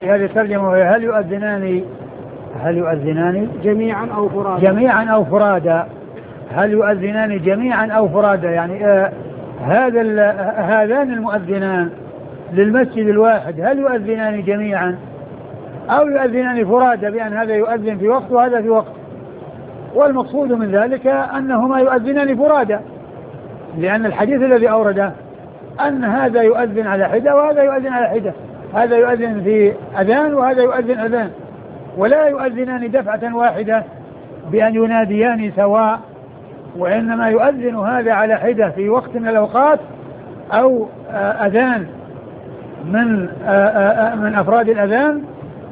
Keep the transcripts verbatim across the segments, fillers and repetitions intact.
هذه الترجمة وهي هل يؤذنان هل يؤذنان جميعا أو فرادا جميعا أو فرادا هل يؤذنان جميعا أو فرادا يعني آه هذا هذان المؤذنان للمسجد الواحد هل يؤذنان جميعا أو يؤذنان فرادا بأن هذا يؤذن في وقت وهذا في وقت. والمقصود من ذلك أنهما يؤذنان فرادا لأن الحديث الذي أورده أن هذا يؤذن على حدة وهذا يؤذن على حدة، هذا يؤذن في أذان وهذا يؤذن أذان، ولا يؤذنان دفعة واحدة بأن يناديان سواء، وإنما يؤذن هذا على حدة في وقت من الأوقات أو أذان من من أفراد الأذان،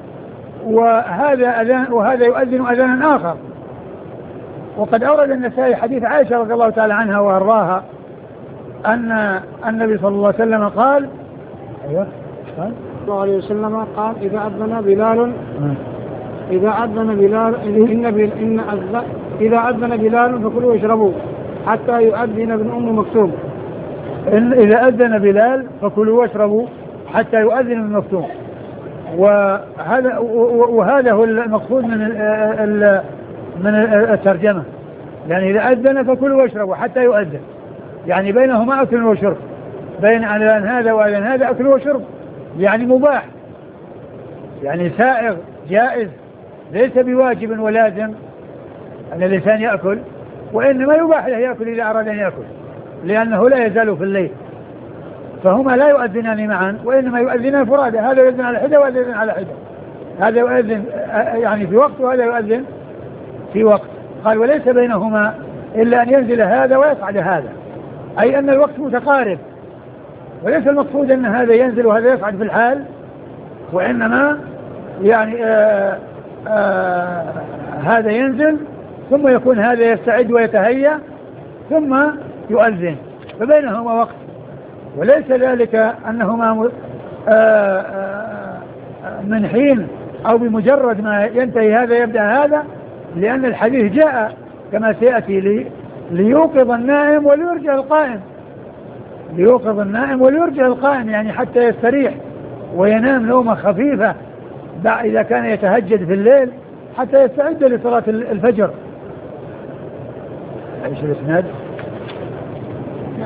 وهذا أذان وهذا يؤذن أذانا آخر. وقد أورد النسائي حديث عائشة رضي الله تعالى عنها وأرضاها أن النبي صلى الله عليه وسلم قال أيوه صلى الله عليه وسلم قال إذا أذن بلال إذا أذن بلال إن بل إن أذن إذا أذن بلال فكلوا واشربوا حتى يؤذن ابن أم مكتوم. إن إذا أذن بلال فكلوا واشربوا حتى يؤذن ابن مكتوم. وهذا وهذا هو المقصود من من الترجمة، يعني إذا أذن فكلوا واشربوا حتى يؤذن، يعني بينهما أكل وشرب، بين أذان هذا وأذان هذا أكل وشرب، يعني مباح، يعني سائغ جائز، ليس بواجب ولازم أن الإنسان يأكل، وإنما يباح له يأكل إذا أراد أن يأكل، لأنه لا يزال في الليل، فهما لا يؤذنان معا وإنما يؤذنان فرادى، هذا يؤذن على حدة وهذا يؤذن على حدة، هذا يؤذن يعني في وقت وهذا يؤذن في وقت. قال وليس بينهما إلا أن ينزل هذا ويصعد هذا، أي أن الوقت متقارب، وليس المقصود أن هذا ينزل وهذا يصعد في الحال، وإنما يعني آآ آآ هذا ينزل ثم يكون هذا يستعد ويتهيأ ثم يؤذن، فبينهما وقت، وليس ذلك أنهما من حين أو بمجرد ما ينتهي هذا يبدأ هذا، لأن الحديث جاء كما سيأتي لي ليوقظ النائم وليرجع القائم، ليوقظ النائم وليرجع القائم، يعني حتى يستريح وينام نومة خفيفة إذا كان يتهجد في الليل حتى يستعد لصلاة الفجر. ايش الاسناد؟